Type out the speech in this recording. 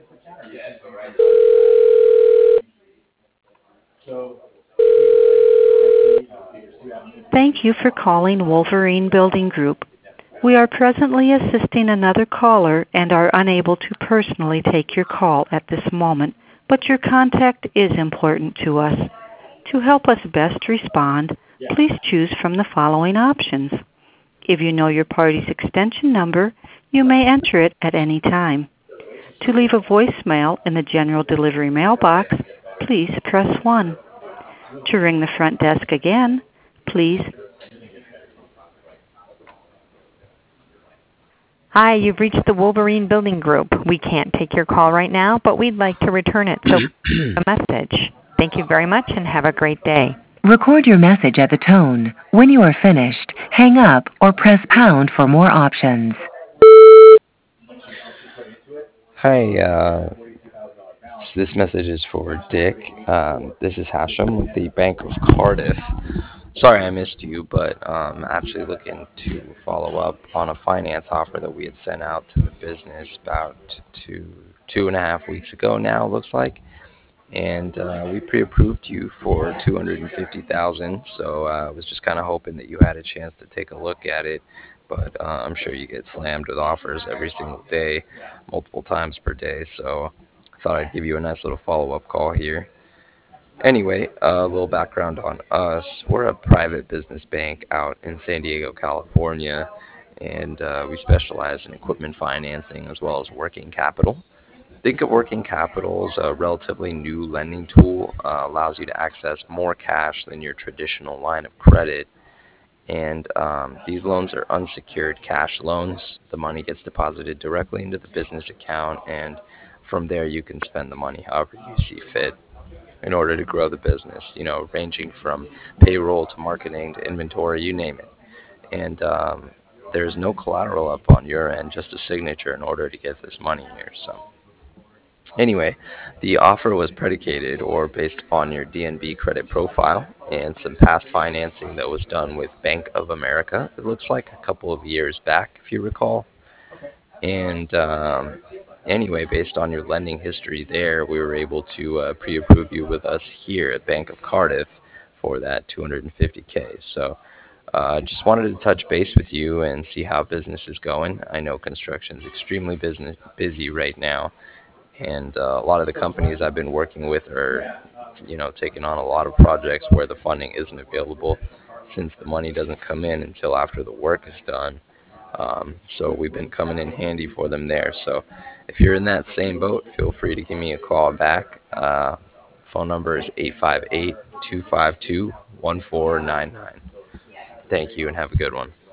Thank you for calling Wolverine Building Group. We are presently assisting another caller and are unable to personally take your call at this moment, but your contact is important to us. To help us best respond, please choose from the following options. If you know your party's extension number, you may enter it at any time. To leave a voicemail in the general delivery mailbox, please press 1. To ring the front desk again, please. Hi, you've reached the Wolverine Building Group. We can't take your call right now, but we'd like to return it, so a message. Thank you very much and have a great day. Record your message at the tone. When you are finished, hang up or press pound for more options. Hi, this message is for Dick. This is Hashem with the Bank of Cardiff. Sorry I missed you, but I'm actually looking to follow up on a finance offer that we had sent out to the business about two and a half weeks ago now, it looks like. And we pre-approved you for $250,000, so I was just kind of hoping that you had a chance to take a look at it. But I'm sure you get slammed with offers every single day, multiple times per day, so I thought I'd give you a nice little follow-up call here. Anyway, a little background on us. We're a private business bank out in San Diego, California, and we specialize in equipment financing as well as working capital. Think of working capital as a relatively new lending tool, allows you to access more cash than your traditional line of credit. And these loans are unsecured cash loans. The money gets deposited directly into the business account, and from there you can spend the money however you see fit in order to grow the business, ranging from payroll to marketing to inventory, you name it. And there's no collateral up on your end, just a signature in order to get this money here. So anyway, the offer was predicated or based on your DNB credit profile and some past financing that was done with Bank of America. It looks like a couple of years back, if you recall. And anyway, based on your lending history there, we were able to pre-approve you with us here at Bank of Cardiff for that 250K. So just wanted to touch base with you and see how business is going. I know construction is extremely busy right now, and a lot of the companies I've been working with are, taking on a lot of projects where the funding isn't available since the money doesn't come in until after the work is done. So we've been coming in handy for them there. So if you're in that same boat, feel free to give me a call back. Phone number is 858-252-1499. Thank you and have a good one.